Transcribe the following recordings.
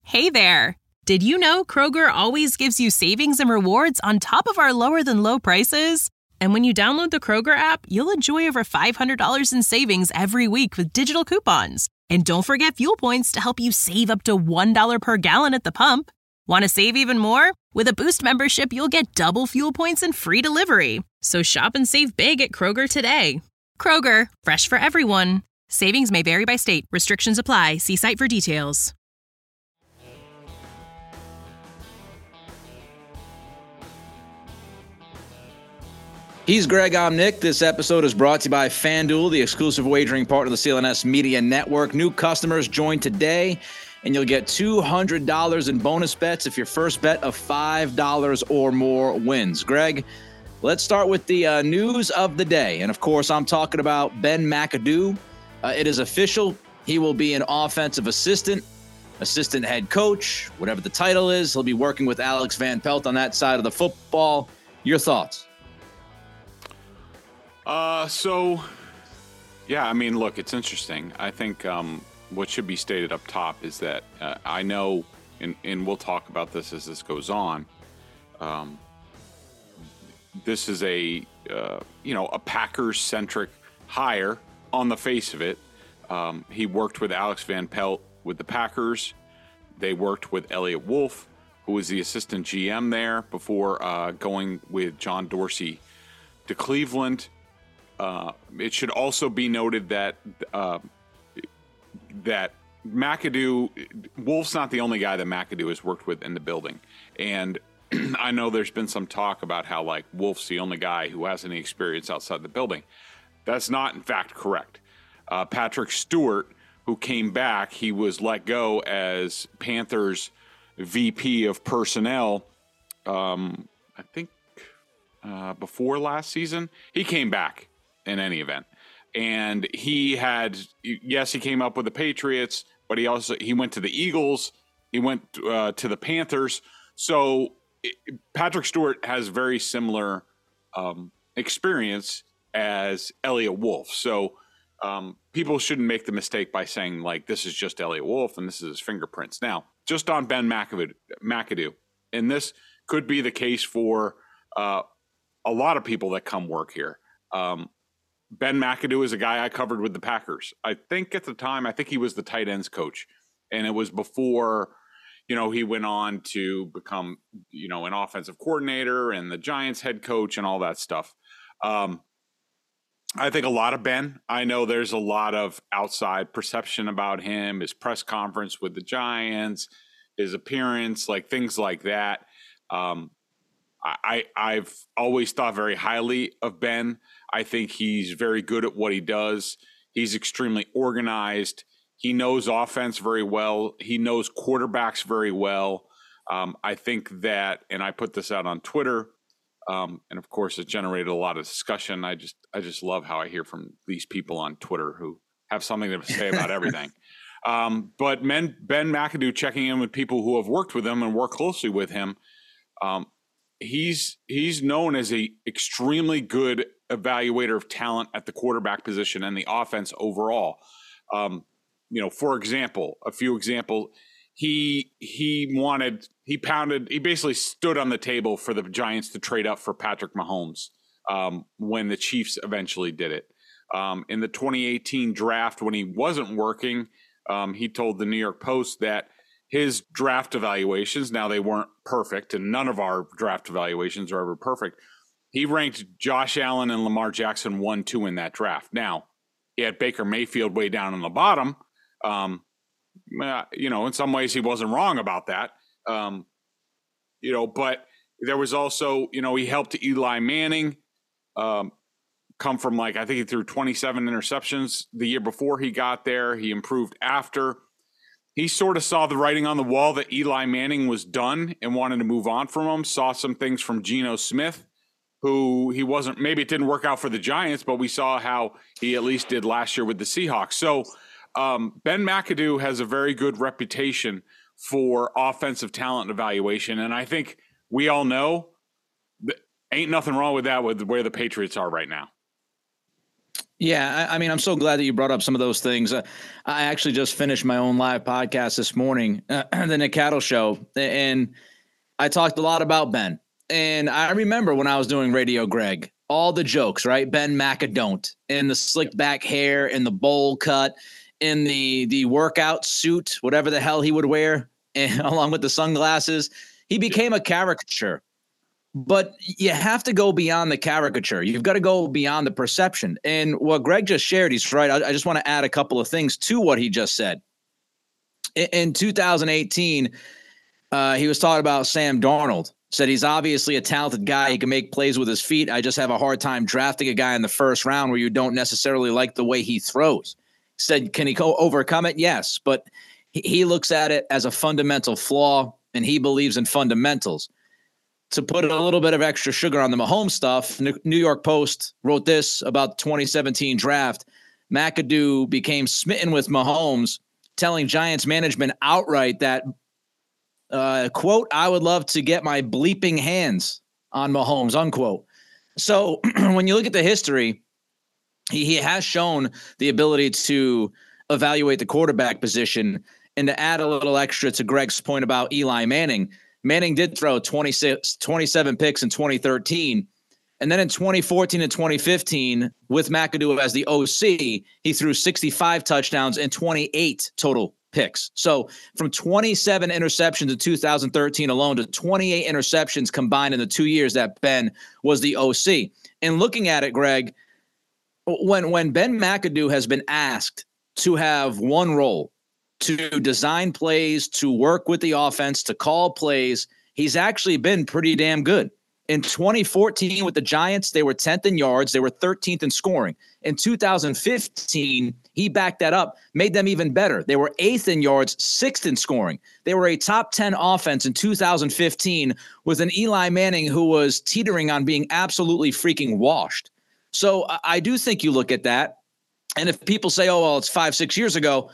Hey there! Did you know Kroger always gives you savings and rewards on top of our lower-than-low prices? And when you download the Kroger app, you'll enjoy over $500 in savings every week with digital coupons. And don't forget fuel points to help you save up to $1 per gallon at the pump. Want to save even more? With a Boost membership, you'll get double fuel points and free delivery. So shop and save big at Kroger today. Kroger, fresh for everyone. Savings may vary by state. Restrictions apply. See site for details. He's Greg, I'm Nick. This episode is brought to you by FanDuel, the exclusive wagering partner of the CLNS Media Network. New customers join today, and you'll get $200 in bonus bets if your first bet of $5 or more wins. Greg, let's start with the news of the day. And, of course, I'm talking about Ben McAdoo. It is official. He will be an offensive assistant head coach, whatever the title is. He'll be working with Alex Van Pelt on that side of the football. Your thoughts? Look, it's interesting. I think what should be stated up top is that I know, and we'll talk about this as this goes on, this is a Packers-centric hire on the face of it. He worked with Alex Van Pelt with the Packers. They worked with Elliott Wolf, who was the assistant GM there before going with John Dorsey to Cleveland. It should also be noted that McAdoo, Wolf's not the only guy that McAdoo has worked with in the building. And I know there's been some talk about how, like, Wolf's the only guy who has any experience outside the building. That's not, in fact, correct. Patrick Stewart, who came back, he was let go as Panthers VP of personnel, before last season. He came back in any event. And he came up with the Patriots, but he went to the Eagles. He went to the Panthers. So Patrick Stewart has very similar experience as Elliott Wolf. So people shouldn't make the mistake by saying, like, this is just Elliott Wolf and this is his fingerprints. Now, just on Ben McAdoo, and this could be the case for a lot of people that come work here. Ben McAdoo is a guy I covered with the Packers. I think at the time, he was the tight ends coach. And it was before, he went on to become, an offensive coordinator and the Giants head coach and all that stuff. I think a lot of Ben. I know there's a lot of outside perception about him, his press conference with the Giants, his appearance, like things like that. I've always thought very highly of Ben. I think he's very good at what he does. He's extremely organized. He knows offense very well. He knows quarterbacks very well. I think that, and I put this out on Twitter, and of course it generated a lot of discussion. I just love how I hear from these people on Twitter who have something to say about everything. But Ben McAdoo, checking in with people who have worked with him and worked closely with him, he's known as a extremely good evaluator of talent at the quarterback position and the offense overall. For example, a few examples, he basically stood on the table for the Giants to trade up for Patrick Mahomes when the Chiefs eventually did it. In the 2018 draft, when he wasn't working, he told the New York Post that his draft evaluations, now they weren't perfect, and none of our draft evaluations are ever perfect. He ranked Josh Allen and Lamar Jackson 1-2 in that draft. Now, he had Baker Mayfield way down in the bottom. In some ways he wasn't wrong about that. But there was also, he helped Eli Manning come from, I think he threw 27 interceptions the year before he got there. He improved after. He sort of saw the writing on the wall that Eli Manning was done and wanted to move on from him. Saw some things from Geno Smith, who he wasn't, maybe it didn't work out for the Giants, but we saw how he at least did last year with the Seahawks. So Ben McAdoo has a very good reputation for offensive talent evaluation. And I think we all know that ain't nothing wrong with that with where the Patriots are right now. Yeah, I mean, I'm so glad that you brought up some of those things. I actually just finished my own live podcast this morning, the Nick Cattle Show, and I talked a lot about Ben. And I remember when I was doing Radio Greg, all the jokes, right? Ben McAdon't, and the slick back hair, and the bowl cut, and the workout suit, whatever the hell he would wear, and along with the sunglasses. He became a caricature. But you have to go beyond the caricature. You've got to go beyond the perception. And what Greg just shared, he's right. I just want to add a couple of things to what he just said. In 2018, he was talking about Sam Darnold. Said he's obviously a talented guy. He can make plays with his feet. I just have a hard time drafting a guy in the first round where you don't necessarily like the way he throws. Said, can he overcome it? Yes. But he looks at it as a fundamental flaw, and he believes in fundamentals. To put a little bit of extra sugar on the Mahomes stuff, New York Post wrote this about the 2017 draft. McAdoo became smitten with Mahomes, telling Giants management outright that, quote, I would love to get my bleeping hands on Mahomes, unquote. So when you look at the history, he has shown the ability to evaluate the quarterback position. And to add a little extra to Greg's point about Eli Manning, Manning did throw 27 picks in 2013. And then in 2014 and 2015, with McAdoo as the OC, he threw 65 touchdowns and 28 total picks. So from 27 interceptions in 2013 alone to 28 interceptions combined in the 2 years that Ben was the OC. And looking at it, Greg, when Ben McAdoo has been asked to have one role, to design plays, to work with the offense, to call plays, he's actually been pretty damn good. In 2014 with the Giants, they were 10th in yards. They were 13th in scoring. In 2015, he backed that up, made them even better. They were 8th in yards, 6th in scoring. They were a top 10 offense in 2015 with an Eli Manning who was teetering on being absolutely freaking washed. So I do think you look at that, and if people say, oh, well, it's 5-6 years ago,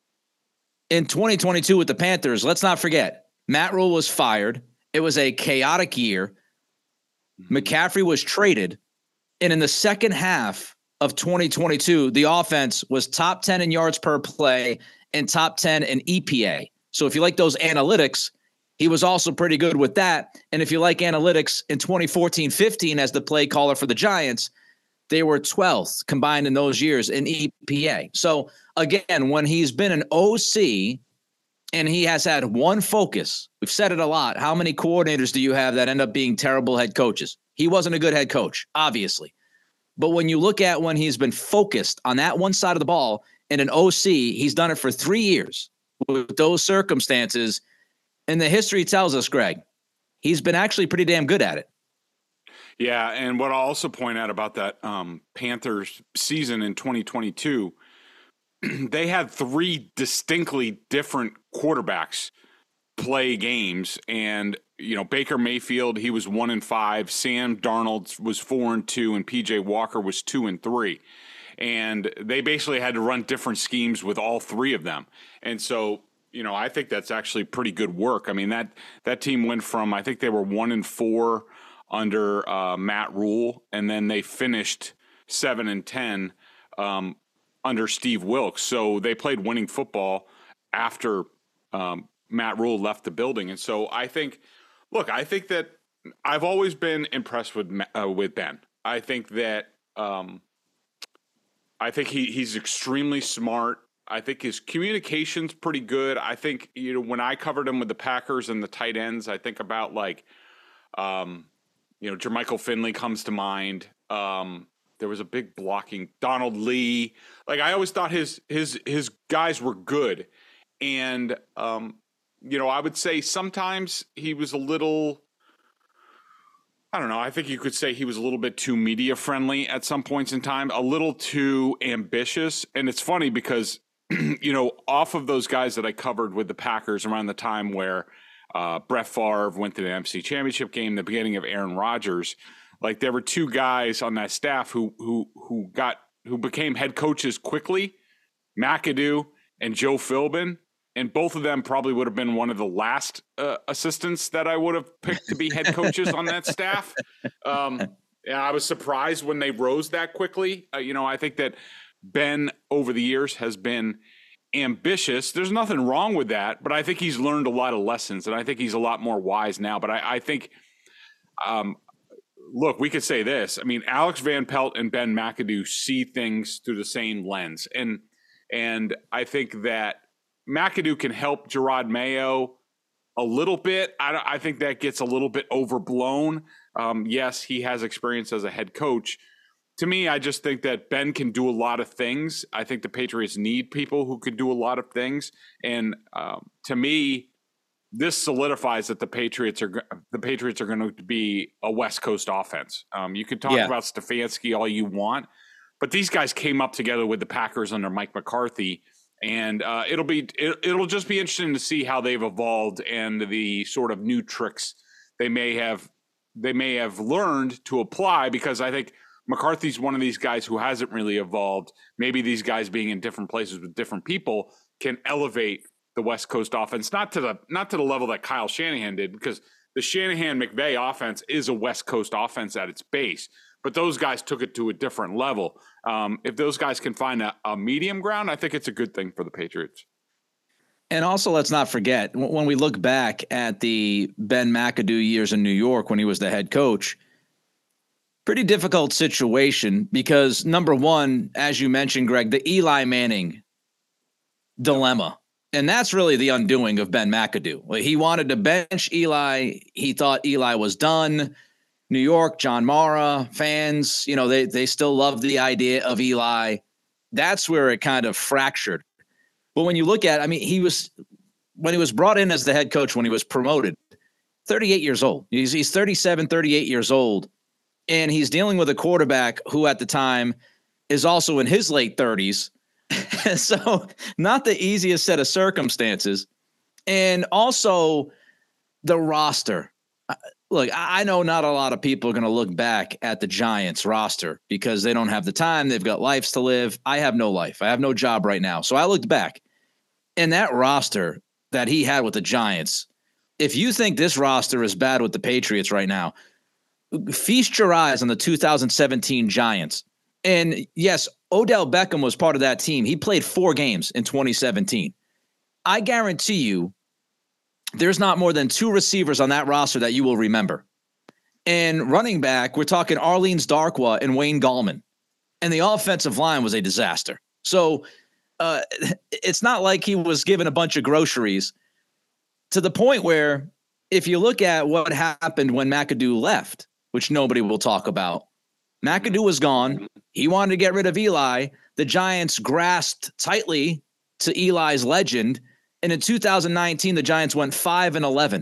in 2022 with the Panthers, let's not forget, Matt Rule was fired. It was a chaotic year. McCaffrey was traded. And in the second half of 2022, the offense was top 10 in yards per play and top 10 in EPA. So if you like those analytics, he was also pretty good with that. And if you like analytics in 2014-15 as the play caller for the Giants, they were 12th combined in those years in EPA. So again, when he's been an OC and he has had one focus, we've said it a lot. How many coordinators do you have that end up being terrible head coaches? He wasn't a good head coach, obviously. But when you look at when he's been focused on that one side of the ball in an OC, he's done it for 3 years with those circumstances. And the history tells us, Greg, he's been actually pretty damn good at it. Yeah, and what I'll also point out about that Panthers season in 2022, they had 3 distinctly different quarterbacks play games. And, you know, Baker Mayfield, he was 1-5. Sam Darnold was 4-2, and PJ Walker was 2-3. And they basically had to run different schemes with all 3 of them. And so, you know, I think that's actually pretty good work. I mean, that team went from, I think they were 1-4 under Matt Rule, and then they finished 7-10 under Steve Wilks. So they played winning football after Matt Rule left the building. And so I think that I've always been impressed with Ben. I think that he's extremely smart. I think his communication's pretty good. I think, you know, when I covered him with the Packers and the tight ends, I think about like, you know, Jermichael Finley comes to mind. There was a big blocking Donald Lee. Like, I always thought his guys were good. And, you know, I would say sometimes he was a little, I don't know, I think you could say he was a little bit too media friendly at some points in time, a little too ambitious. And it's funny because, you know, off of those guys that I covered with the Packers around the time where Brett Favre went to the NFC Championship game, the beginning of Aaron Rodgers, like there were 2 guys on that staff who became head coaches quickly, McAdoo and Joe Philbin, and both of them probably would have been one of the last assistants that I would have picked to be head coaches on that staff. And I was surprised when they rose that quickly. I think that Ben over the years has been ambitious. There's nothing wrong with that, but I think he's learned a lot of lessons, and I think he's a lot more wise now. But I think, look, we could say this. I mean, Alex Van Pelt and Ben McAdoo see things through the same lens, and I think that McAdoo can help Gerard Mayo a little bit. I think that gets a little bit overblown. Yes, he has experience as a head coach. To me, I just think that Ben can do a lot of things. I think the Patriots need people who can do a lot of things. And to me, this solidifies that the Patriots are going to be a West Coast offense. You can talk about Stefanski all you want, but these guys came up together with the Packers under Mike McCarthy. And it'll just be interesting to see how they've evolved and the sort of new tricks they may have learned to apply, because I think McCarthy's one of these guys who hasn't really evolved. Maybe these guys being in different places with different people can elevate the West Coast offense, not to the level that Kyle Shanahan did, because the Shanahan-McVay offense is a West Coast offense at its base. But those guys took it to a different level. If those guys can find a medium ground, I think it's a good thing for the Patriots. And also, let's not forget, when we look back at the Ben McAdoo years in New York when he was the head coach, pretty difficult situation because, number one, as you mentioned, Greg, the Eli Manning dilemma. And that's really the undoing of Ben McAdoo. He wanted to bench Eli. He thought Eli was done. New York, John Mara, fans, they still love the idea of Eli. That's where it kind of fractured. But when you look at, when he was brought in as the head coach, when he was promoted, 38 years old. He's 37, 38 years old. And he's dealing with a quarterback who at the time is also in his late 30s. So not the easiest set of circumstances. And also the roster. Look, I know not a lot of people are going to look back at the Giants roster because they don't have the time. They've got lives to live. I have no life. I have no job right now. So I looked back, and that roster that he had with the Giants, if you think this roster is bad with the Patriots right now, feast your eyes on the 2017 Giants. And yes, Odell Beckham was part of that team. He played 4 games in 2017. I guarantee you, there's not more than 2 receivers on that roster that you will remember. And running back, we're talking Arlene's Darkwa and Wayne Gallman. And the offensive line was a disaster. So it's not like he was given a bunch of groceries, to the point where if you look at what happened when McAdoo left, which nobody will talk about, McAdoo was gone. He wanted to get rid of Eli. The Giants grasped tightly to Eli's legend. And in 2019, the Giants went 5-11.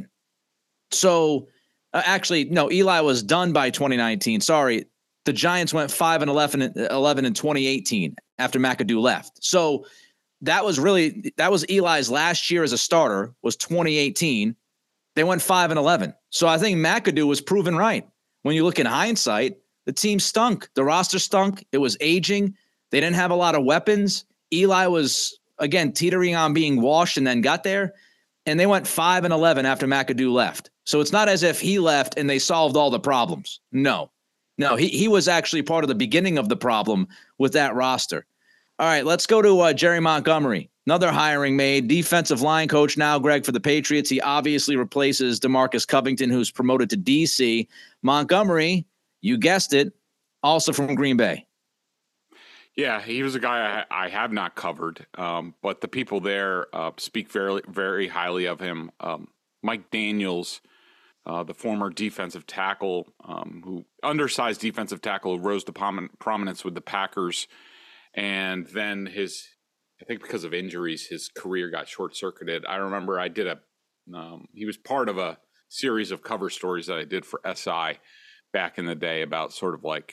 So actually, no, Eli was done by 2019. Sorry. The Giants went 5-11 in 2018 after McAdoo left. So that was Eli's last year as a starter, was 2018. They went 5-11. So I think McAdoo was proven right. When you look in hindsight, the team stunk. The roster stunk. It was aging. They didn't have a lot of weapons. Eli was, again, teetering on being washed and then got there. And they went 5-11 after McAdoo left. So it's not as if he left and they solved all the problems. No, he was actually part of the beginning of the problem with that roster. All right, let's go to Jerry Montgomery. Another hiring made, defensive line coach now, Greg, for the Patriots. He obviously replaces DeMarcus Covington, who's promoted to DC. Montgomery, you guessed it, also from Green Bay. Yeah, he was a guy I have not covered, but the people there speak very, very highly of him. Mike Daniels, the former defensive tackle, who undersized defensive tackle, who rose to prominence with the Packers, and then I think because of injuries, his career got short-circuited. I remember I did he was part of a series of cover stories that I did for SI back in the day about sort of like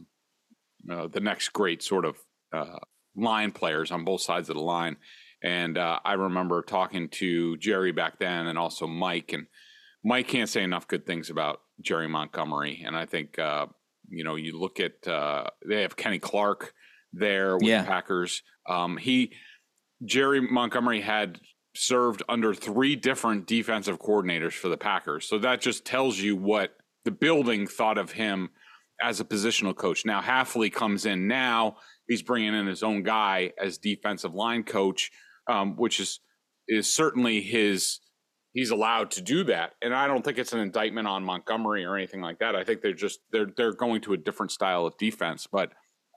the next great sort of line players on both sides of the line. And I remember talking to Jerry back then and also Mike. And Mike can't say enough good things about Jerry Montgomery. And I think, you look at they have Kenny Clark there with the Packers. Jerry Montgomery had served under 3 different defensive coordinators for the Packers. So that just tells you what the building thought of him as a positional coach. Now, Hafley comes in now. He's bringing in his own guy as defensive line coach, which is certainly his – he's allowed to do that. And I don't think it's an indictment on Montgomery or anything like that. I think they're going to a different style of defense. But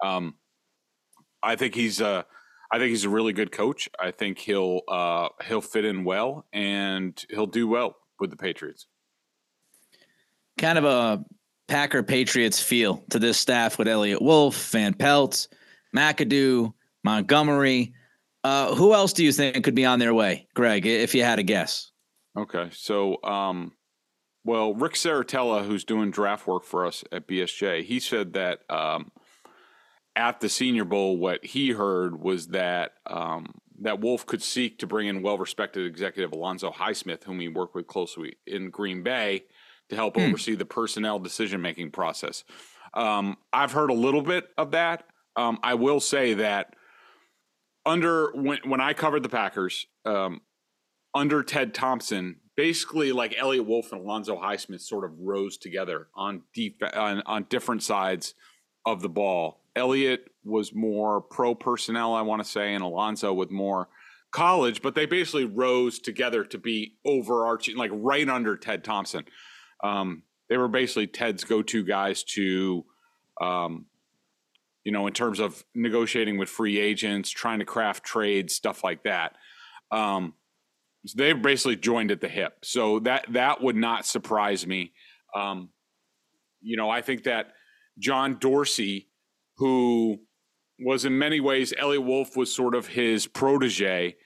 I think he's a really good coach. I think he'll fit in well, and he'll do well with the Patriots. Kind of a Packer Patriots feel to this staff with Elliott Wolf, Van Pelt, McAdoo, Montgomery. Who else do you think could be on their way, Greg, if you had a guess? Okay. So, Rick Saratella, who's doing draft work for us at BSJ, he said that at the Senior Bowl, what he heard was that that Wolf could seek to bring in well-respected executive Alonzo Highsmith, whom he worked with closely in Green Bay, to help oversee the personnel decision-making process. I've heard a little bit of that. I will say that when I covered the Packers, under Ted Thompson, basically like Elliott Wolf and Alonzo Highsmith sort of rose together on different sides of the ball. Elliott was more pro personnel, I want to say, and Alonzo with more college, but they basically rose together to be overarching, like right under Ted Thompson. They were basically Ted's go-to guys to, in terms of negotiating with free agents, trying to craft trades, stuff like that. So they've basically joined at the hip. So that would not surprise me. I think that John Dorsey, who was in many ways, Elliott Wolf was sort of his protege.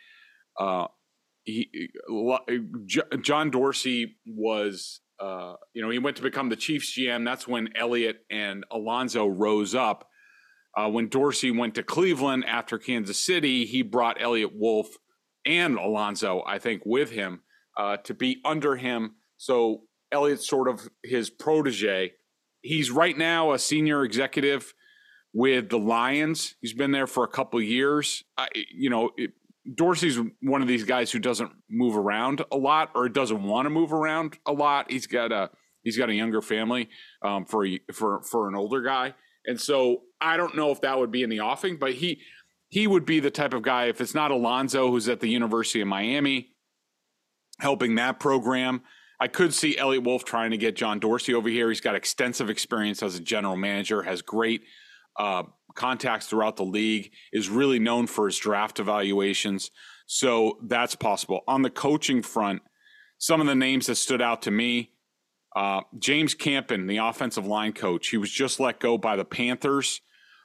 John Dorsey was, he went to become the Chiefs GM. That's when Elliott and Alonzo rose up. When Dorsey went to Cleveland after Kansas City, he brought Elliott Wolf and Alonzo, I think, with him to be under him. So Elliott's sort of his protege. He's right now a senior executive with the Lions. He's been there for a couple of years. Dorsey's one of these guys who doesn't move around a lot, or doesn't want to move around a lot. He's got a younger family for an older guy, and so I don't know if that would be in the offing, but he would be the type of guy, if it's not Alonzo, who's at the University of Miami, helping that program. I could see Elliott Wolf trying to get John Dorsey over here. He's got extensive experience as a general manager, has great contacts throughout the league, is really known for his draft evaluations. So that's possible. On the coaching front, some of the names that stood out to me, James Campen, the offensive line coach, he was just let go by the Panthers.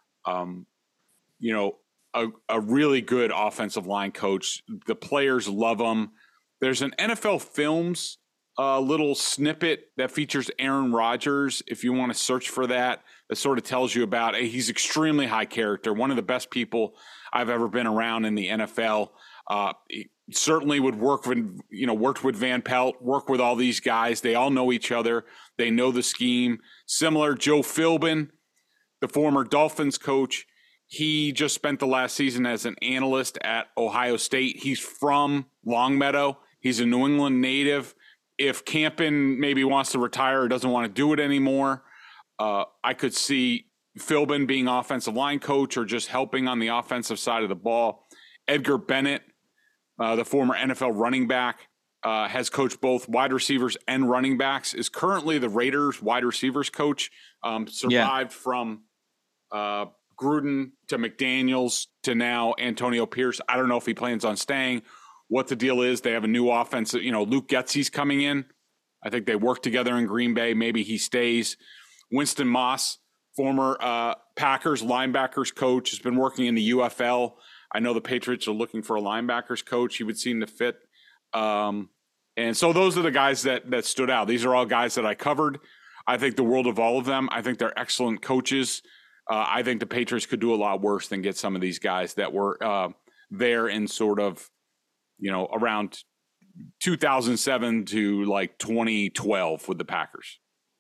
A really good offensive line coach. The players love him. There's an NFL Films little snippet that features Aaron Rodgers, if you want to search for that sort of tells you about he's extremely high character, one of the best people I've ever been around in the NFL. He certainly would worked with Van Pelt, work with all these guys. They all know each other. They know the scheme. Similar, Joe Philbin, the former Dolphins coach, he just spent the last season as an analyst at Ohio State. He's from Longmeadow. He's a New England native. If Campen maybe wants to retire or doesn't want to do it anymore, I could see Philbin being offensive line coach or just helping on the offensive side of the ball. Edgar Bennett, the former NFL running back, has coached both wide receivers and running backs, is currently the Raiders wide receivers coach, survived from Gruden to McDaniels to now Antonio Pierce. I don't know if he plans on staying, what the deal is. They have a new offense. Luke Getsy's coming in. I think they work together in Green Bay. Maybe he stays. Winston Moss, former Packers linebackers coach, has been working in the UFL. I know the Patriots are looking for a linebackers coach. He would seem to fit. And so those are the guys that stood out. These are all guys that I covered. I think the world of all of them. I think they're excellent coaches. I think the Patriots could do a lot worse than get some of these guys that were there in sort of, around 2007 to like 2012 with the Packers.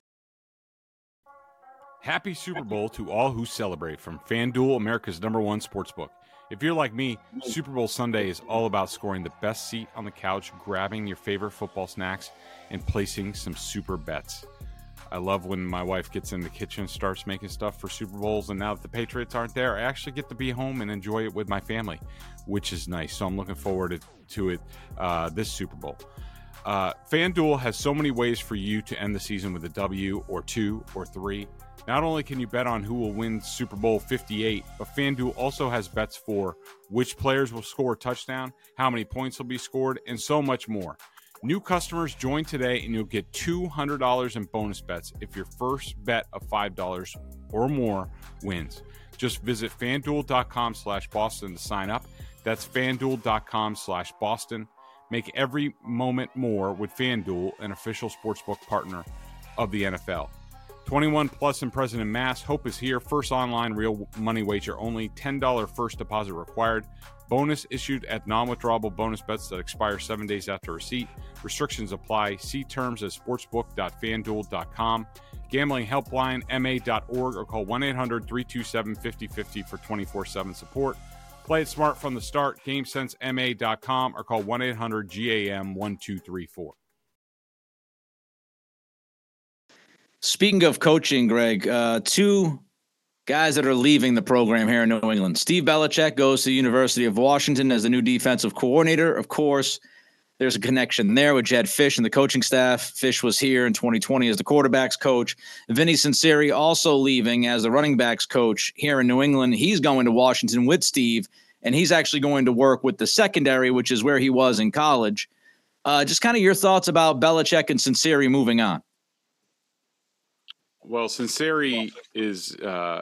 Happy Super Bowl to all who celebrate from FanDuel, America's #1 sportsbook. If you're like me, Super Bowl Sunday is all about scoring the best seat on the couch, grabbing your favorite football snacks, and placing some super bets. I love when my wife gets in the kitchen, starts making stuff for Super Bowls, and now that the Patriots aren't there, I actually get to be home and enjoy it with my family, which is nice. So I'm looking forward to it this Super Bowl. FanDuel has so many ways for you to end the season with a W or 2 or 3. Not only can you bet on who will win Super Bowl 58, but FanDuel also has bets for which players will score a touchdown, how many points will be scored, and so much more. New customers join today and you'll get $200 in bonus bets if your first bet of $5 or more wins. Just visit FanDuel.com/Boston to sign up. That's FanDuel.com/Boston. Make every moment more with FanDuel, an official sportsbook partner of the NFL. 21 plus and present in mass. Hope is here. First online real money wager only. $10 first deposit required. Bonus issued at non-withdrawable bonus bets that expire 7 days after receipt. Restrictions apply. See terms at sportsbook.fanduel.com. Gambling helpline ma.org or call 1-800-327-5050 for 24/7 support. Play it smart from the start. GameSenseMA.com or call 1-800-GAM-1234. Speaking of coaching, Greg, two guys that are leaving the program here in New England. Steve Belichick goes to the University of Washington as the new defensive coordinator. Of course, there's a connection there with Jedd Fisch and the coaching staff. Fisch was here in 2020 as the quarterback's coach. Vinny Cincinnati also leaving as the running backs coach here in New England. He's going to Washington with Steve, and he's actually going to work with the secondary, which is where he was in college. Just kind of your thoughts about Belichick and Cincinnati moving on. Well, Cincinnati is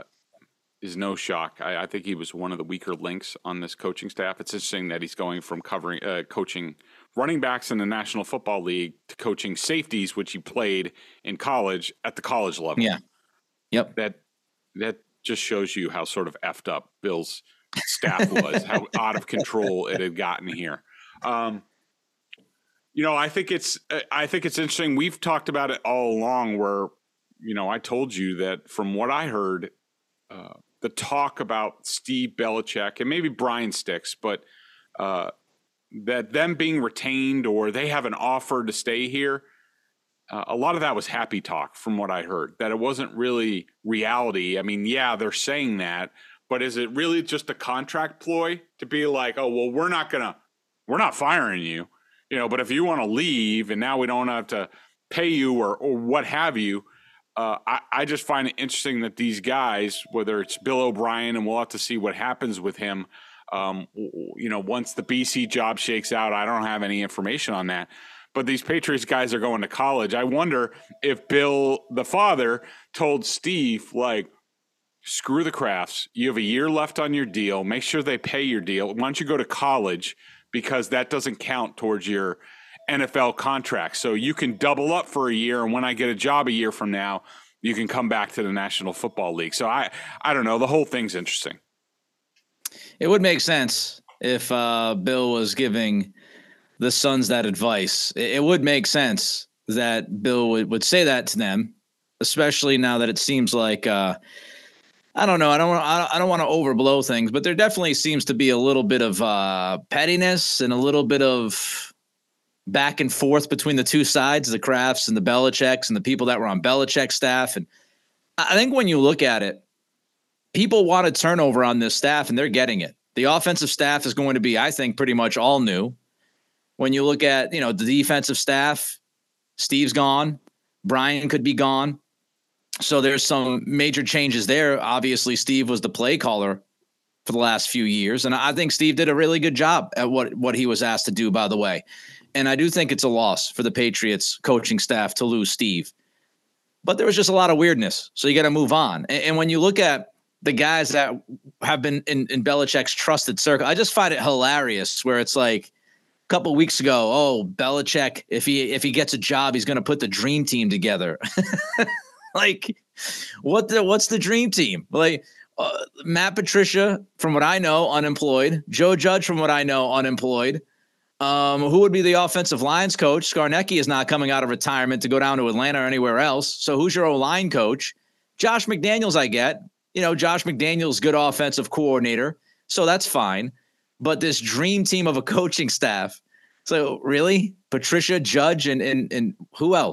no shock. I think he was one of the weaker links on this coaching staff. It's interesting that he's going from coaching running backs in the National Football League to coaching safeties, which he played in college at the college level. Yeah. Yep. That just shows you how sort of effed up Bill's staff was, how out of control it had gotten here. I think it's interesting. We've talked about it all along where, I told you that from what I heard, the talk about Steve Belichick and maybe Brian Sticks, but that them being retained or they have an offer to stay here, a lot of that was happy talk from what I heard, that it wasn't really reality. I mean, yeah, they're saying that, but is it really just a contract ploy to be like, oh, well, we're not firing you, but if you want to leave and now we don't have to pay you or what have you, I just find it interesting that these guys, whether it's Bill O'Brien, and we'll have to see what happens with him, once the BC job shakes out, I don't have any information on that. But these Patriots guys are going to college. I wonder if Bill, the father, told Steve, like, screw the Crafts. You have a year left on your deal. Make sure they pay your deal. Why don't you go to college? Because that doesn't count towards your NFL contract. So you can double up for a year, and when I get a job a year from now, you can come back to the National Football League. So I don't know. The whole thing's interesting. It would make sense if Bill was giving the Suns that advice. It would make sense that Bill would say that to them, especially now that it seems like I don't know. I don't want to overblow things, but there definitely seems to be a little bit of pettiness and a little bit of back and forth between the two sides, the Crafts and the Belichicks and the people that were on Belichick's staff. And I think when you look at it, people want a turnover on this staff, and they're getting it. The offensive staff is going to be, I think, pretty much all new. When you look at, the defensive staff, Steve's gone. Brian could be gone. So there's some major changes there. Obviously, Steve was the play caller for the last few years, and I think Steve did a really good job at what he was asked to do, by the way. And I do think it's a loss for the Patriots coaching staff to lose Steve. But there was just a lot of weirdness, so you got to move on. And when you look at the guys that have been in Belichick's trusted circle, I just find it hilarious where it's like a couple of weeks ago, oh, Belichick, if he gets a job, he's going to put the dream team together. Like, what's the dream team? Like, Matt Patricia, from what I know, unemployed. Joe Judge, from what I know, unemployed. Who would be the offensive lines coach? Skarnecki is not coming out of retirement to go down to Atlanta or anywhere else. So who's your O-line coach? Josh McDaniels, I get. Josh McDaniels, good offensive coordinator. So that's fine. But this dream team of a coaching staff. So really? Patricia, Judge, and who else?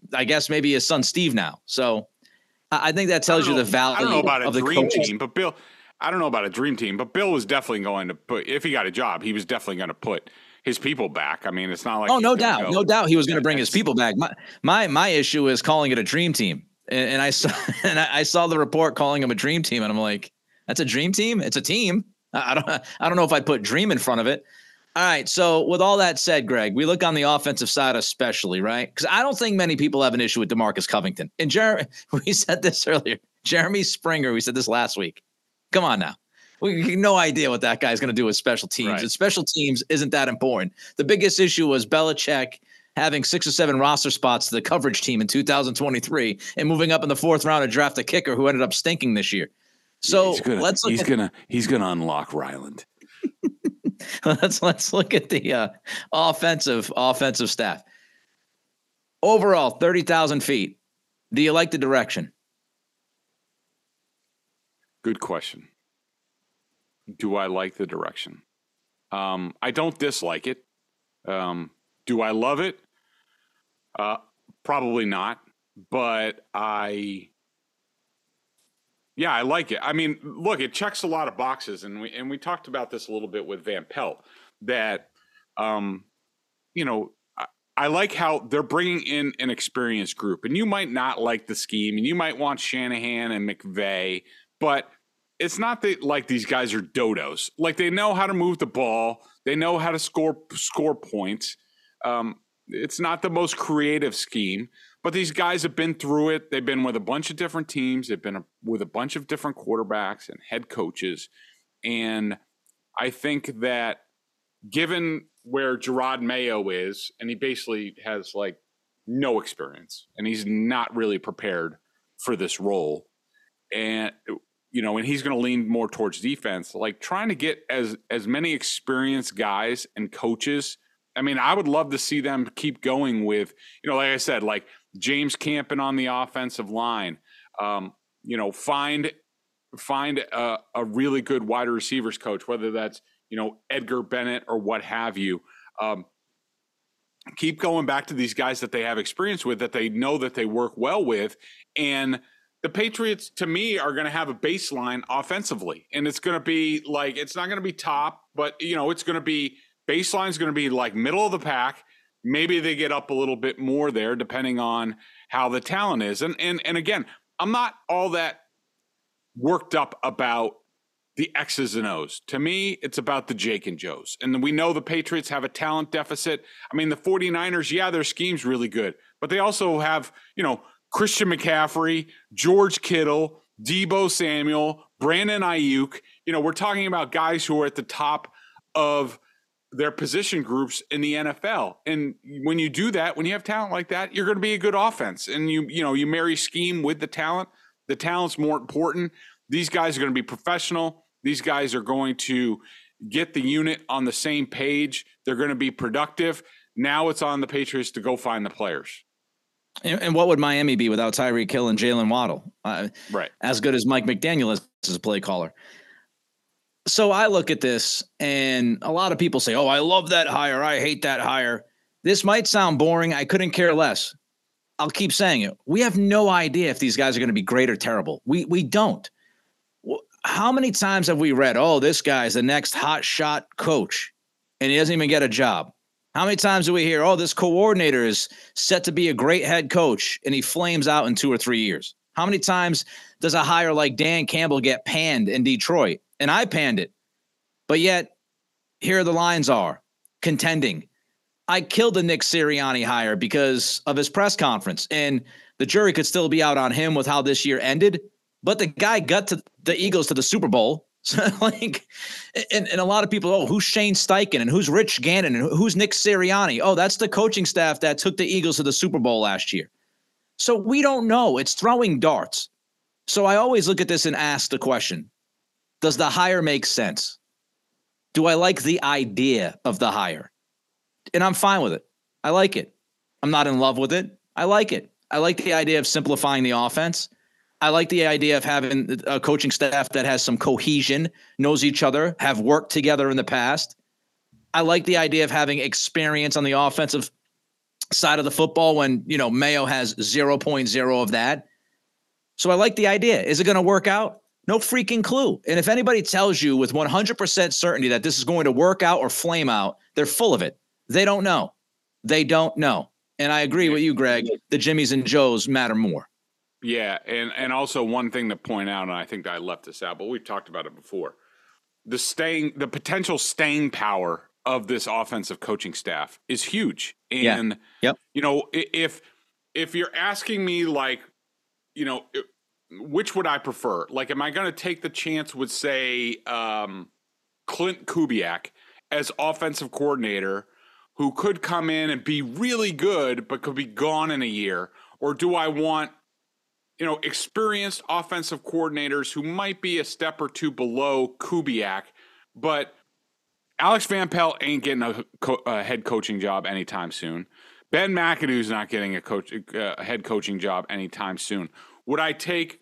I guess maybe his son Steve now. So I think that tells you the value I don't know about of a the dream coaches. team, but Bill, I don't know about a dream team, but Bill was definitely going to put, if he got a job, he was definitely going to put his people back. I mean, it's not like, Oh, no doubt he was going to bring his people back. My don't is calling it a dream team. And I saw, I saw the report calling him a dream team. And I'm like, that's a dream team. It's a team. I don't know if I'd put dream in front of it. All right. So with all that said, Greg, we look on the offensive side, especially, right? Because I don't think many people have an issue with DeMarcus Covington. And we said this earlier, Jeremy Springer, we said this last week. Come on now. We have no idea what that guy's going to do with special teams. Right. And special teams isn't that important. The biggest issue was Belichick having 6 or 7 roster spots to the coverage team in 2023 and moving up in the 4th round to draft a kicker who ended up stinking this year. So he's gonna unlock Ryland. let's look at the offensive staff. Overall, 30,000 feet. Do you like the direction? Good question. Do I like the direction? I don't dislike it. Do I love it? Probably not. But I like it. I mean, look, it checks a lot of boxes, and we talked about this a little bit with Van Pelt. That, I like how they're bringing in an experienced group, and you might not like the scheme, and you might want Shanahan and McVay, but it's not that like these guys are dodos. Like they know how to move the ball. They know how to score points. It's not the most creative scheme, but these guys have been through it. They've been with a bunch of different teams. They've been with a bunch of different quarterbacks and head coaches. And I think that given where Gerard Mayo is, and he basically has like no experience and he's not really prepared for this role. And and he's going to lean more towards defense, like trying to get as many experienced guys and coaches. I mean, I would love to see them keep going with, like I said, like James Campen on the offensive line, find a really good wide receivers coach, whether that's, Edgar Bennett or what have you. Keep going back to these guys that they have experience with, that they know that they work well with. And the Patriots, to me, are going to have a baseline offensively. And it's going to be like, it's not going to be top, but, it's going to be, baseline is going to be like middle of the pack. Maybe they get up a little bit more there, depending on how the talent is. And again, I'm not all that worked up about the X's and O's. To me, it's about the Jake and Joes. And we know the Patriots have a talent deficit. I mean, the 49ers, their scheme's really good, but they also have, Christian McCaffrey, George Kittle, Deebo Samuel, Brandon Ayuk. We're talking about guys who are at the top of their position groups in the NFL. And when you do that, when you have talent like that, you're going to be a good offense. And you marry scheme with the talent. The talent's more important. These guys are going to be professional. These guys are going to get the unit on the same page. They're going to be productive. Now it's on the Patriots to go find the players. And what would Miami be without Tyreek Hill and Jalen Waddle? Right. As good as Mike McDaniel is as a play caller. So I look at this, and a lot of people say, oh, I love that hire. I hate that hire. This might sound boring. I couldn't care less. I'll keep saying it. We have no idea if these guys are going to be great or terrible. We don't. How many times have we read, oh, this guy's the next hot shot coach, and he doesn't even get a job? How many times do we hear, oh, this coordinator is set to be a great head coach, and he flames out in 2 or 3 years? How many times does a hire like Dan Campbell get panned in Detroit? And I panned it. But yet, here the lines are, contending. I killed the Nick Sirianni hire because of his press conference, and the jury could still be out on him with how this year ended. But the guy got to the Eagles to the Super Bowl. So and a lot of people, oh, who's Shane Steichen and who's Rich Gannon and who's Nick Sirianni? Oh, that's the coaching staff that took the Eagles to the Super Bowl last year. So we don't know. It's throwing darts. So I always look at this and ask the question, does the hire make sense? Do I like the idea of the hire? And I'm fine with it. I like it. I'm not in love with it. I like it. I like the idea of simplifying the offense. I like the idea of having a coaching staff that has some cohesion, knows each other, have worked together in the past. I like the idea of having experience on the offensive side of the football when, Mayo has 0.0 of that. So I like the idea. Is it going to work out? No freaking clue. And if anybody tells you with 100% certainty that this is going to work out or flame out, they're full of it. They don't know. They don't know. And I agree with you, Greg. The Jimmies and Joes matter more. Yeah, and also one thing to point out, and I think that I left this out, but we've talked about it before. The potential staying power of this offensive coaching staff is huge. And if you're asking me, like, which would I prefer? Like, am I going to take the chance with, say, Clint Kubiak as offensive coordinator, who could come in and be really good but could be gone in a year? Or do I want, experienced offensive coordinators who might be a step or two below Kubiak, but Alex Van Pelt ain't getting a head coaching job anytime soon. Ben McAdoo's not getting a head coaching job anytime soon. Would I take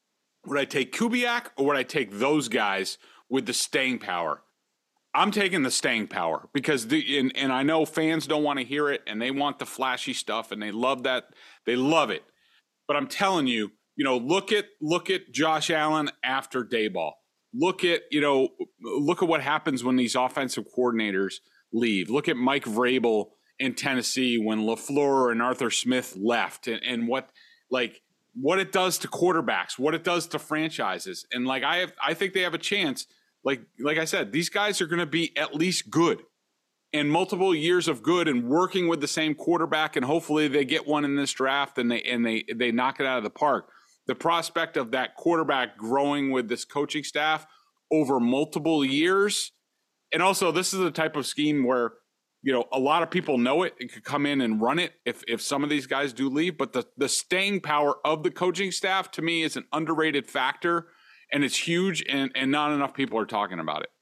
Kubiak, or would I take those guys with the staying power? I'm taking the staying power because and I know fans don't want to hear it, and they want the flashy stuff, and they love that. They love it. But I'm telling you, look at Josh Allen after Daboll. Look at what happens when these offensive coordinators leave. Look at Mike Vrabel in Tennessee when LaFleur and Arthur Smith left, and what it does to quarterbacks, what it does to franchises. And I think they have a chance. Like I said, these guys are going to be at least good, and multiple years of good, and working with the same quarterback, and hopefully they get one in this draft and they knock it out of the park. The prospect of that quarterback growing with this coaching staff over multiple years. And also, this is the type of scheme where, a lot of people know it and could come in and run it if some of these guys do leave. But the staying power of the coaching staff, to me, is an underrated factor, and it's huge, and not enough people are talking about it.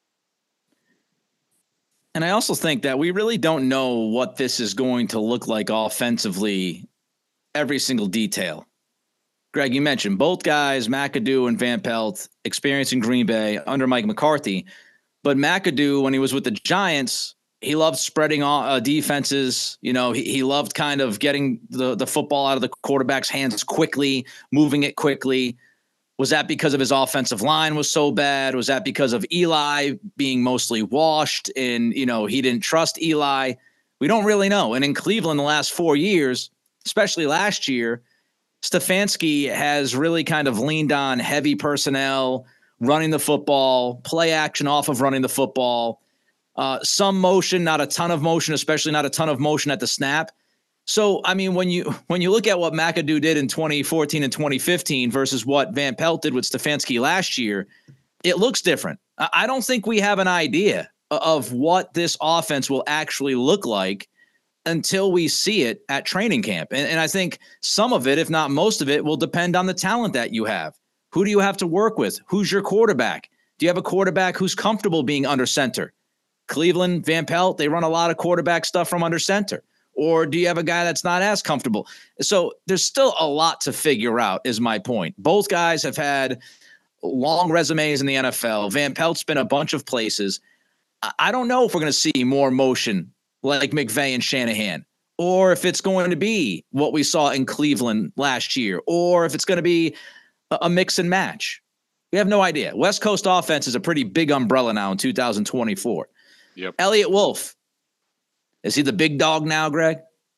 And I also think that we really don't know what this is going to look like offensively, every single detail. Greg, you mentioned both guys, McAdoo and Van Pelt, experiencing Green Bay under Mike McCarthy. But McAdoo, when he was with the Giants, he loved spreading defenses. He loved kind of getting the football out of the quarterback's hands quickly, moving it quickly. Was that because of his offensive line was so bad? Was that because of Eli being mostly washed and, he didn't trust Eli? We don't really know. And in Cleveland the last 4 years, especially last year, Stefanski has really kind of leaned on heavy personnel, running the football, play action off of running the football, some motion, not a ton of motion, especially not a ton of motion at the snap. So, I mean, when you look at what McAdoo did in 2014 and 2015 versus what Van Pelt did with Stefanski last year, it looks different. I don't think we have an idea of what this offense will actually look like until we see it at training camp. And I think some of it, if not most of it, will depend on the talent that you have. Who do you have to work with? Who's your quarterback? Do you have a quarterback who's comfortable being under center? Cleveland, Van Pelt, they run a lot of quarterback stuff from under center. Or do you have a guy that's not as comfortable? So there's still a lot to figure out, is my point. Both guys have had long resumes in the NFL. Van Pelt's been a bunch of places. I don't know if we're going to see more motion like McVay and Shanahan, or if it's going to be what we saw in Cleveland last year, or if it's going to be a mix and match. We have no idea. West Coast offense is a pretty big umbrella now in 2024. Yep. Elliott Wolf. Is he the big dog now, Greg?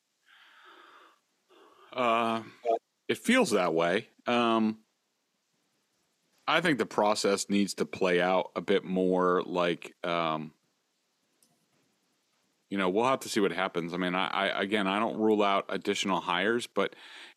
It feels that way. I think the process needs to play out a bit more. We'll have to see what happens. I mean, I don't rule out additional hires, but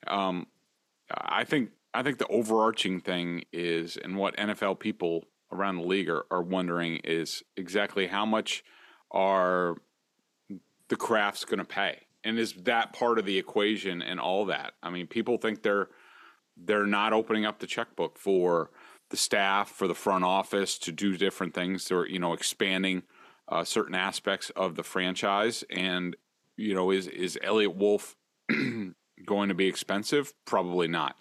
I think the overarching thing is, and what NFL people around the league are wondering, is exactly how much are the Krafts going to pay, and is that part of the equation and all that? I mean, people think they're not opening up the checkbook for the staff, for the front office to do different things, or expanding certain aspects of the franchise. And is Elliott Wolf going to be expensive? Probably not.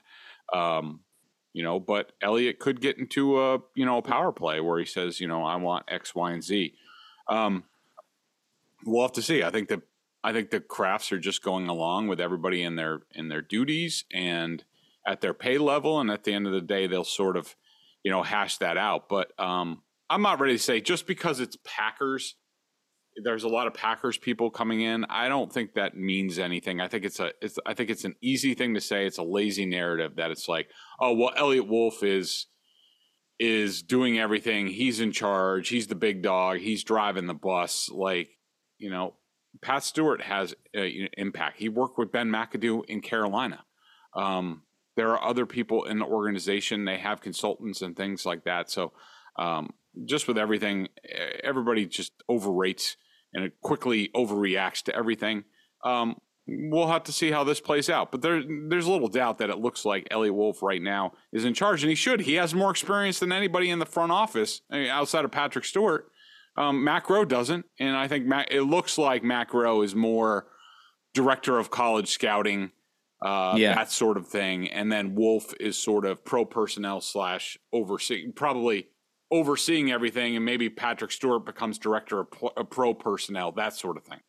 But Elliott could get into a power play where he says, I want X, Y, and Z. We'll have to see. I think I think the Krafts are just going along with everybody in their duties and at their pay level, and at the end of the day, they'll sort of, hash that out. But I'm not ready to say just because it's Packers. There's a lot of Packers people coming in. I don't think that means anything. I think it's an easy thing to say. It's a lazy narrative that it's like, oh well, Elliot Wolf is doing everything. He's in charge. He's the big dog. He's driving the bus. Like, Pat Stewart has impact. He worked with Ben McAdoo in Carolina. There are other people in the organization. They have consultants and things like that. So just with everything, everybody just overrates and it quickly overreacts to everything. We'll have to see how this plays out. But there's little doubt that it looks like Elliot Wolf right now is in charge, and he should. He has more experience than anybody in the front office outside of Patrick Stewart. Matt Groh doesn't, and I think it looks like Matt Groh is more director of college scouting, that sort of thing. And then Wolf is sort of pro personnel / overseeing everything, and maybe Patrick Stewart becomes director of pro personnel, that sort of thing.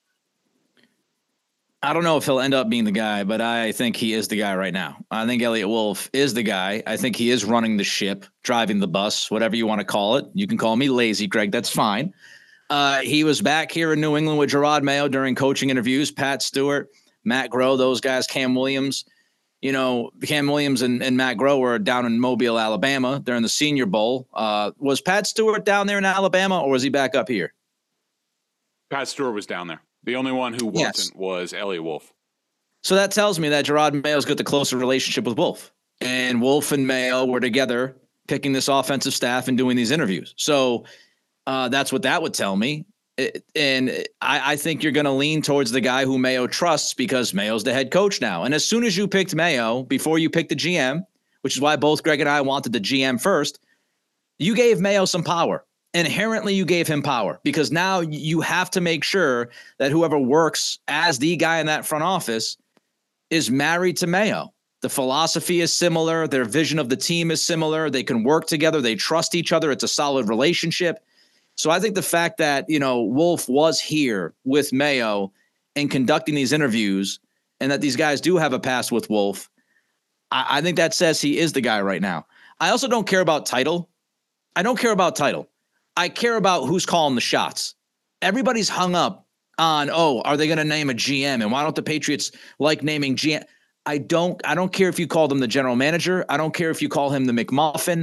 I don't know if he'll end up being the guy, but I think he is the guy right now. I think Elliot Wolf is the guy. I think he is running the ship, driving the bus, whatever you want to call it. You can call me lazy, Greg. That's fine. He was back here in New England with Gerard Mayo during coaching interviews. Pat Stewart, Matt Groh, those guys, Cam Williams. Cam Williams and Matt Groh were down in Mobile, Alabama during the Senior Bowl. Was Pat Stewart down there in Alabama, or was he back up here? Pat Stewart was down there. The only one who wasn't was Elliot Wolf. So that tells me that Gerard Mayo's got the closer relationship with Wolf. And Wolf and Mayo were together picking this offensive staff and doing these interviews. So that's what that would tell me. And I think you're going to lean towards the guy who Mayo trusts because Mayo's the head coach now. And as soon as you picked Mayo, before you picked the GM, which is why both Greg and I wanted the GM first, you gave Mayo some power. Inherently, you gave him power because now you have to make sure that whoever works as the guy in that front office is married to Mayo. The philosophy is similar. Their vision of the team is similar. They can work together. They trust each other. It's a solid relationship. So I think the fact that, Wolf was here with Mayo and conducting these interviews and that these guys do have a past with Wolf, I think that says he is the guy right now. I also don't care about title. I don't care about title. I care about who's calling the shots. Everybody's hung up on, are they going to name a GM? And why don't the Patriots like naming GM? I don't care if you call them the general manager. I don't care if you call him the McMuffin.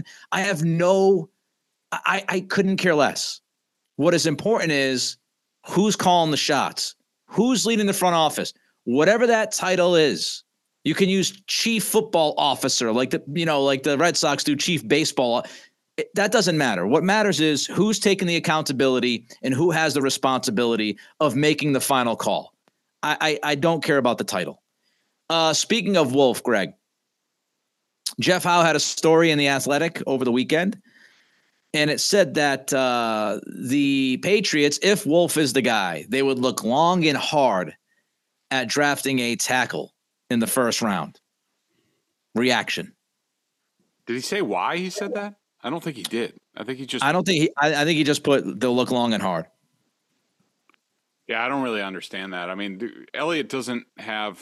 I couldn't care less. What is important is who's calling the shots, who's leading the front office, whatever that title is. You can use chief football officer, like the Red Sox do chief baseball. That doesn't matter. What matters is who's taking the accountability and who has the responsibility of making the final call. I don't care about the title. Speaking of Wolf, Greg, Jeff Howe had a story in The Athletic over the weekend, and it said that the Patriots, if Wolf is the guy, they would look long and hard at drafting a tackle in the first round. Reaction. Did he say why he said that? I don't think he did. I think he just. I think he just put they'll look long and hard. Yeah, I don't really understand that. I mean, Elliott doesn't have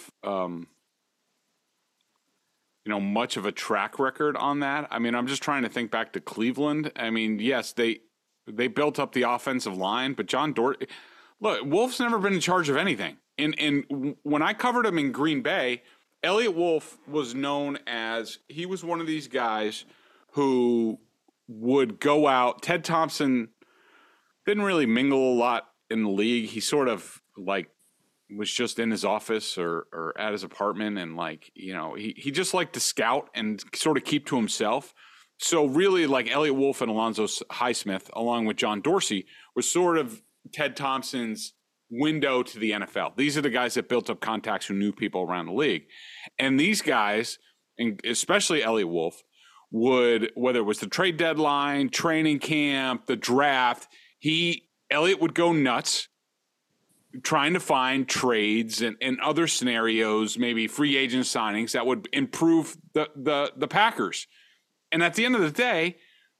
much of a track record on that. I mean, I'm just trying to think back to Cleveland. I mean, yes, they built up the offensive line, but John Dorsey. Look, Wolf's never been in charge of anything. And when I covered him in Green Bay, Elliot Wolf was known as he was one of these guys who would go out. Ted Thompson didn't really mingle a lot in the league. He sort of was just in his office or at his apartment, and he just liked to scout and sort of keep to himself. So really, Elliot Wolf and Alonzo Highsmith, along with John Dorsey, was sort of Ted Thompson's window to the NFL. These are the guys that built up contacts who knew people around the league. And these guys, and especially Elliot Wolf, would, whether it was the trade deadline, training camp, the draft, Elliot would go nuts trying to find trades and other scenarios, maybe free agent signings that would improve the Packers. And at the end of the day,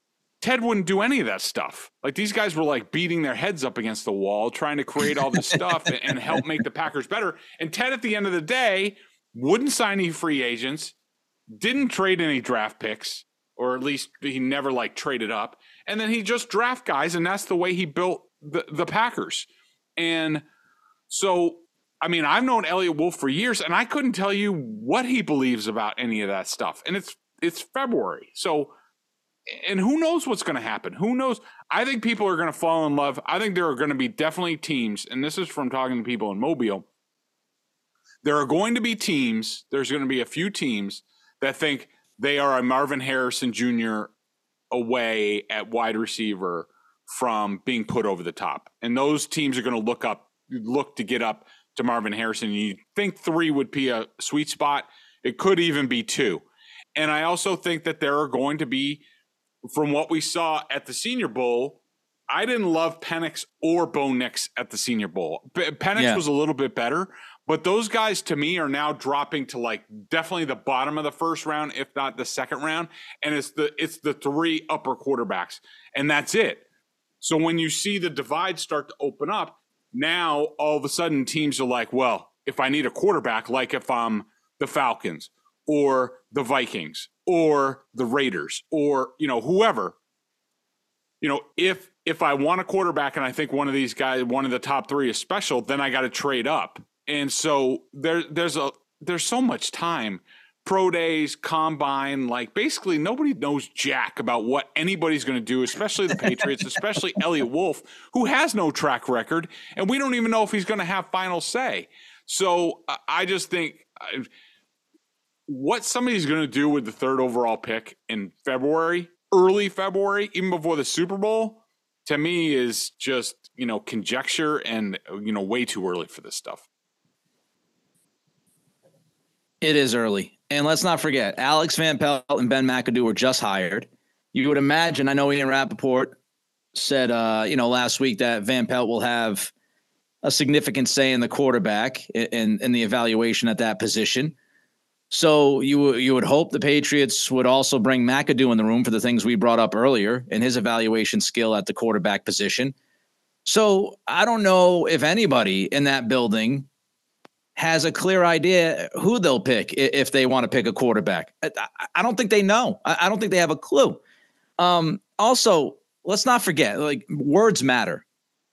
Ted wouldn't do any of that stuff. Like, these guys were like beating their heads up against the wall, trying to create all this stuff and help make the Packers better. And Ted, at the end of the day, wouldn't sign any free agents, didn't trade any draft picks, or at least he never like traded up. And then he just draft guys, and that's the way he built the Packers. And so, I mean, I've known Elliot Wolf for years, and I couldn't tell you what he believes about any of that stuff. And it's February. So, and who knows what's going to happen? Who knows? I think people are going to fall in love. I think there are going to be definitely teams, and this is from talking to people in Mobile. There are going to be teams, there's going to be a few teams that think they are a Marvin Harrison Jr. away at wide receiver from being put over the top. And those teams are going to look to get up to Marvin Harrison. You think 3 would be a sweet spot. It could even be 2. And I also think that there are going to be, from what we saw at the Senior Bowl, I didn't love Penix or Bo Nix at the Senior Bowl. Penix was a little bit better, but those guys to me are now dropping to like definitely the bottom of the first round, if not the second round. And it's the 3 upper quarterbacks, and that's it. So when you see the divide start to open up, now all of a sudden teams are like, well, if I need a quarterback, like if I'm the Falcons or the Vikings or the Raiders or, whoever, if I want a quarterback and I think one of these guys, one of the top 3 is special, then I got to trade up. And so there's so much time, pro days, combine, like basically nobody knows jack about what anybody's going to do, especially the Patriots, especially Elliot Wolf, who has no track record, and we don't even know if he's going to have final say. So I just think what somebody's going to do with the 3rd overall pick in February, early February, even before the Super Bowl, to me is just, conjecture and, way too early for this stuff. It is early. And let's not forget, Alex Van Pelt and Ben McAdoo were just hired. You would imagine, I know Ian Rappaport said, last week that Van Pelt will have a significant say in the quarterback in the evaluation at that position. So you would hope the Patriots would also bring McAdoo in the room for the things we brought up earlier in his evaluation skill at the quarterback position. So I don't know if anybody in that building has a clear idea who they'll pick if they want to pick a quarterback. I don't think they know. I don't think they have a clue. Also, let's not forget, like, words matter.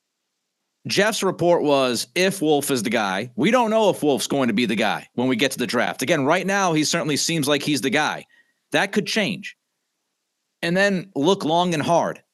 Jeff's report was if Wolf is the guy. We don't know if Wolf's going to be the guy when we get to the draft. Again, right now, he certainly seems like he's the guy. That could change. And then look long and hard.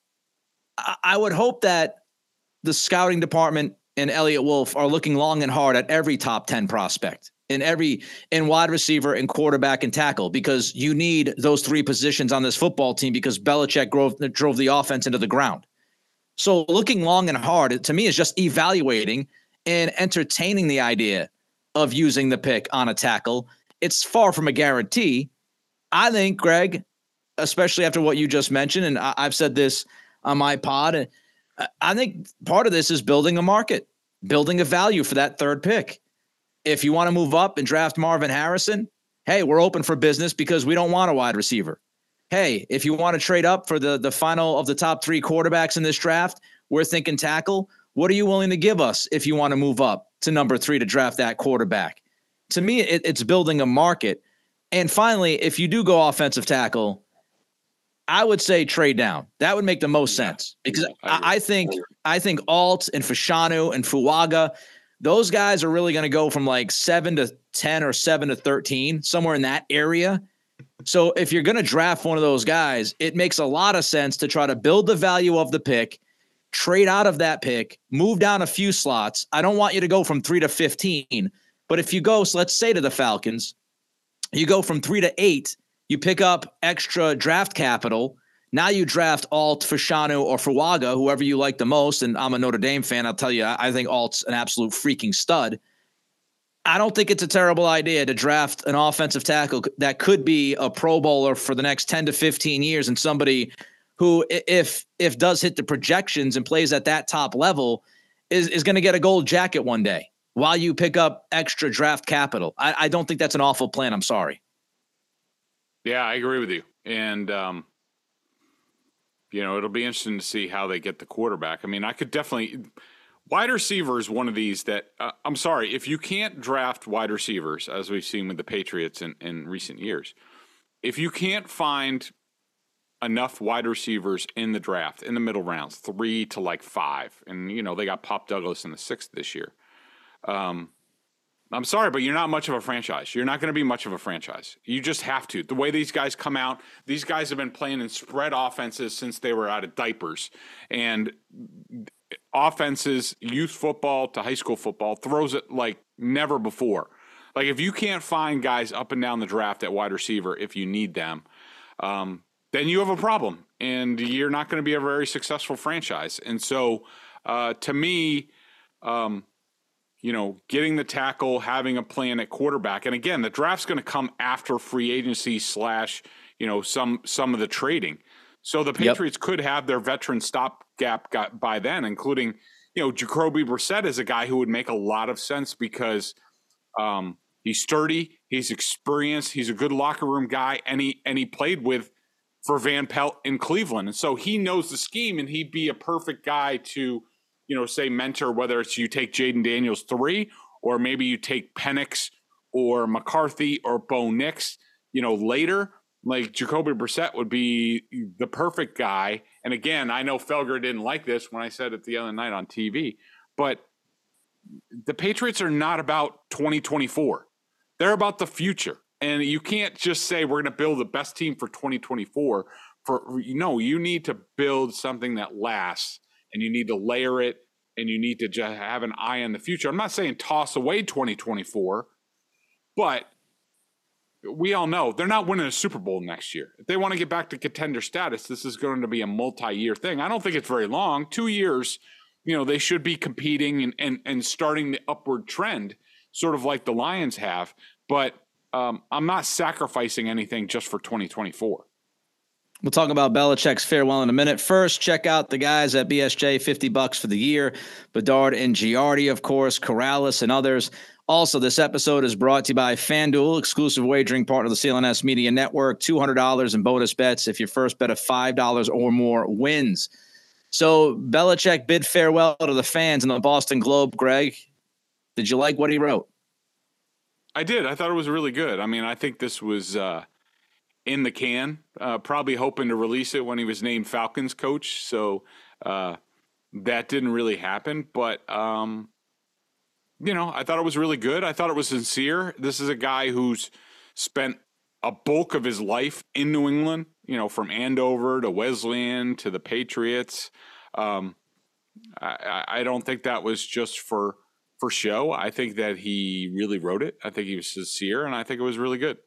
I would hope that the scouting department and Elliot Wolf are looking long and hard at every top 10 prospect in wide receiver and quarterback and tackle, because you need those 3 positions on this football team because Belichick drove the offense into the ground. So looking long and hard, to me, is just evaluating and entertaining the idea of using the pick on a tackle. It's far from a guarantee. I think, Greg, especially after what you just mentioned, and I've said this on my pod, I think part of this is building a market, building a value for that 3rd pick. If you want to move up and draft Marvin Harrison, hey, we're open for business because we don't want a wide receiver. Hey, if you want to trade up for the final of the top 3 quarterbacks in this draft, we're thinking tackle. What are you willing to give us if you want to move up to number 3 to draft that quarterback? To me, it's building a market. And finally, if you do go offensive tackle, I would say trade down. That would make the most sense, because I think Alt and Fashanu and Fuaga, those guys are really going to go from like 7 to 10 or 7 to 13, somewhere in that area. So if you're going to draft one of those guys, it makes a lot of sense to try to build the value of the pick, trade out of that pick, move down a few slots. I don't want you to go from 3 to 15, but if you go, so let's say to the Falcons, you go from 3 to 8, you pick up extra draft capital. Now you draft Alt, Fashanu, or Fuaga, whoever you like the most. And I'm a Notre Dame fan. I'll tell you, I think Alt's an absolute freaking stud. I don't think it's a terrible idea to draft an offensive tackle that could be a Pro Bowler for the next 10 to 15 years, and somebody who, if does hit the projections and plays at that top level, is going to get a gold jacket one day while you pick up extra draft capital. I don't think that's an awful plan. I'm sorry. Yeah, I agree with you. And It'll be interesting to see how they get the quarterback. I mean, I could definitely wide receiver is one of these that I'm sorry, if you can't draft wide receivers, as we've seen with the Patriots in recent years, if you can't find enough wide receivers in the draft, in the middle rounds, 3 to like 5, and they got Pop Douglas in the 6th this year. I'm sorry, but you're not much of a franchise. You're not going to be much of a franchise. You just have to. The way these guys come out, these guys have been playing in spread offenses since they were out of diapers. And offenses, youth football to high school football, throws it like never before. Like if you can't find guys up and down the draft at wide receiver if you need them, then you have a problem. And you're not going to be a very successful franchise. And so to me, getting the tackle, having a plan at quarterback. And again, the draft's going to come after free agency / some of the trading. So the Patriots could have their veteran stopgap got by then, including, Jacoby Brissett is a guy who would make a lot of sense because he's sturdy, he's experienced, he's a good locker room guy, and he played for Van Pelt in Cleveland. And so he knows the scheme, and he'd be a perfect guy to say mentor, whether it's you take Jaden Daniels 3, or maybe you take Penix or McCarthy or Bo Nix, later. Like Jacoby Brissett would be the perfect guy. And again, I know Felger didn't like this when I said it the other night on TV, but the Patriots are not about 2024. They're about the future. And you can't just say we're going to build the best team for 2024. You need to build something that lasts. And you need to layer it, and you need to just have an eye on the future. I'm not saying toss away 2024, but we all know they're not winning a Super Bowl next year. If they want to get back to contender status, this is going to be a multi-year thing. I don't think it's very long. 2 years, they should be competing and starting the upward trend, sort of like the Lions have. But I'm not sacrificing anything just for 2024. We'll talk about Belichick's farewell in a minute. First, check out the guys at BSJ, $50 for the year. Bedard and Giardi, of course, Corrales and others. Also, this episode is brought to you by FanDuel, exclusive wagering partner of the CLNS Media Network. $200 in bonus bets if your first bet of $5 or more wins. So Belichick bid farewell to the fans in the Boston Globe. Greg, did you like what he wrote? I did. I thought it was really good. I mean, I think this was in the can, probably hoping to release it when he was named Falcons coach. So that didn't really happen. But, I thought it was really good. I thought it was sincere. This is a guy who's spent a bulk of his life in New England, from Andover to Wesleyan to the Patriots. I don't think that was just for show. I think that he really wrote it. I think he was sincere, and I think it was really good.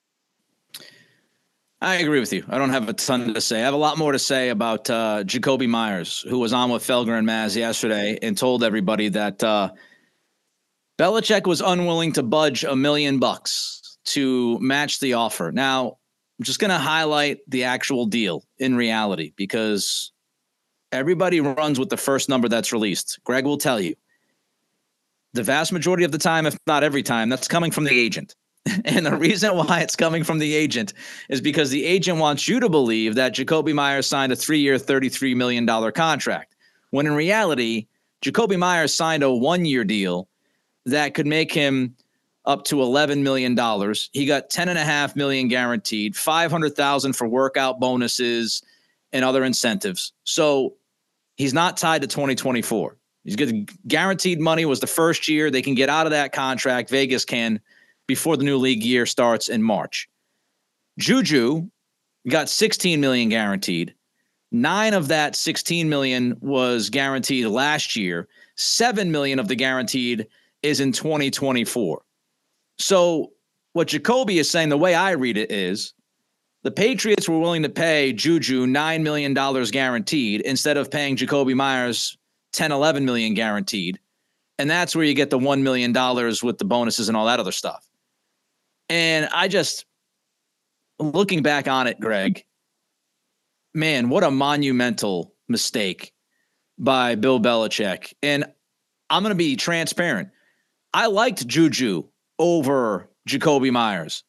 I agree with you. I don't have a ton to say. I have a lot more to say about Jacoby Myers, who was on with Felger and Maz yesterday and told everybody that Belichick was unwilling to budge $1 million to match the offer. Now, I'm just going to highlight the actual deal in reality because everybody runs with the first number that's released. Greg will tell you. The vast majority of the time, if not every time, that's coming from the agent. And the reason why it's coming from the agent is because the agent wants you to believe that Jacoby Myers signed a 3-year, $33 million contract, when in reality, Jacoby Myers signed a 1-year deal that could make him up to $11 million. He got $10.5 million guaranteed, $500,000 for workout bonuses and other incentives. So he's not tied to 2024. He's getting guaranteed money. Was the first year they can get out of that contract. Vegas can, before the new league year starts in March. Juju got $16 million guaranteed. 9 of that $16 million was guaranteed last year. $7 million of the guaranteed is in 2024. So what Jacoby is saying, the way I read it is, the Patriots were willing to pay Juju $9 million guaranteed instead of paying Jacoby Myers $10-11 million guaranteed. And that's where you get the $1 million with the bonuses and all that other stuff. And I just, looking back on it, Greg, man, what a monumental mistake by Bill Belichick. And I'm going to be transparent. I liked Juju over Jacoby Myers.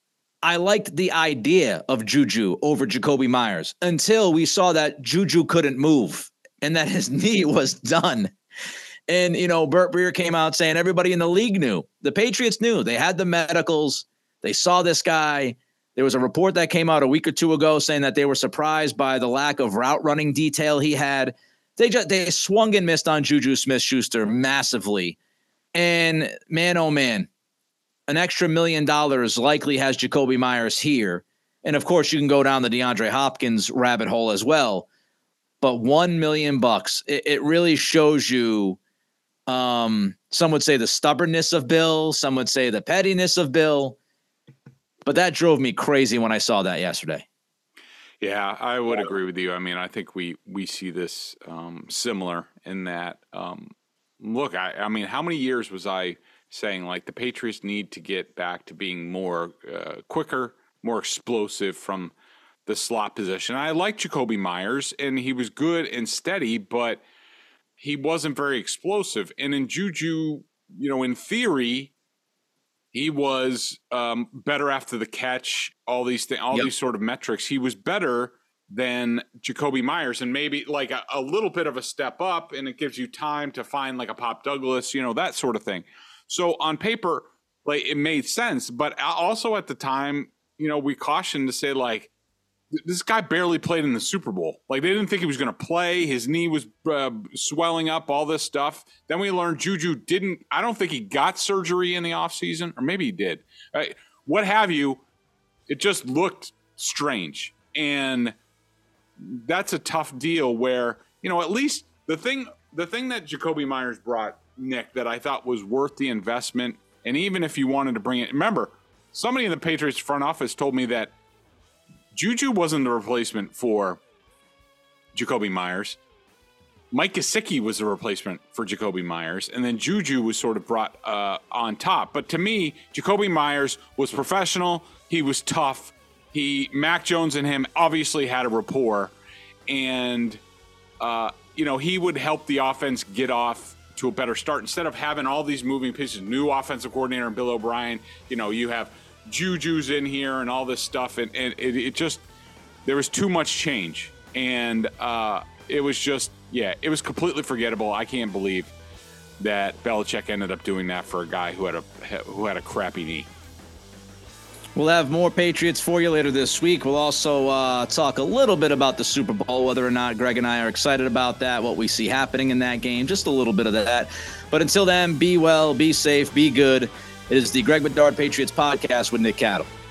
I liked the idea of Juju over Jakobi Meyers until we saw that Juju couldn't move and that his knee was done. And, Burt Breer came out saying everybody in the league knew. The Patriots knew. They had the medicals. They saw this guy. There was a report that came out a week or two ago saying that they were surprised by the lack of route running detail he had. They swung and missed on Juju Smith-Schuster massively. And man, oh man, an extra $1 million likely has Jakobi Meyers here. And of course, you can go down the DeAndre Hopkins rabbit hole as well. But $1 million, it really shows you. Some would say the stubbornness of Bill. Some would say the pettiness of Bill. But that drove me crazy when I saw that yesterday. Yeah, I would agree with you. I mean, I think we see this similar in that. Look, I mean, how many years was I saying like the Patriots need to get back to being more quicker, more explosive from the slot position? I like Jakobi Meyers, and he was good and steady, but he wasn't very explosive. And in Juju, in theory, he was better after the catch, all these things, these sort of metrics. He was better than Jakobi Meyers, and maybe like a little bit of a step up, and it gives you time to find like a Pop Douglas, that sort of thing. So on paper, like it made sense, but also at the time, we cautioned to say like, this guy barely played in the Super Bowl. Like they didn't think he was going to play. His knee was swelling up, all this stuff. Then we learned Juju didn't. I don't think he got surgery in the offseason, or maybe he did. What have you? It just looked strange, and that's a tough deal. Where at least the thing that Jakobi Meyers brought, Nick, that I thought was worth the investment, and even if you wanted to bring it, remember, somebody in the Patriots front office told me that Juju wasn't the replacement for Jakobi Meyers. Mike Gesicki was the replacement for Jakobi Meyers, and then Juju was sort of brought on top. But to me, Jakobi Meyers was professional. He was tough. Mac Jones and him obviously had a rapport, and he would help the offense get off to a better start instead of having all these moving pieces. New offensive coordinator and Bill O'Brien. You have Juju's in here and all this stuff, and it just, there was too much change, and it was just, it was completely forgettable. I can't believe that Belichick ended up doing that for a guy who had a crappy knee. We'll have more Patriots for you later this week. We'll also talk a little bit about the Super Bowl, whether or not Greg and I are excited about that, what we see happening in that game, just a little bit of that. But until then, be well, be safe, be good. It is the Greg Bedard Patriots Podcast with Nick Cattle.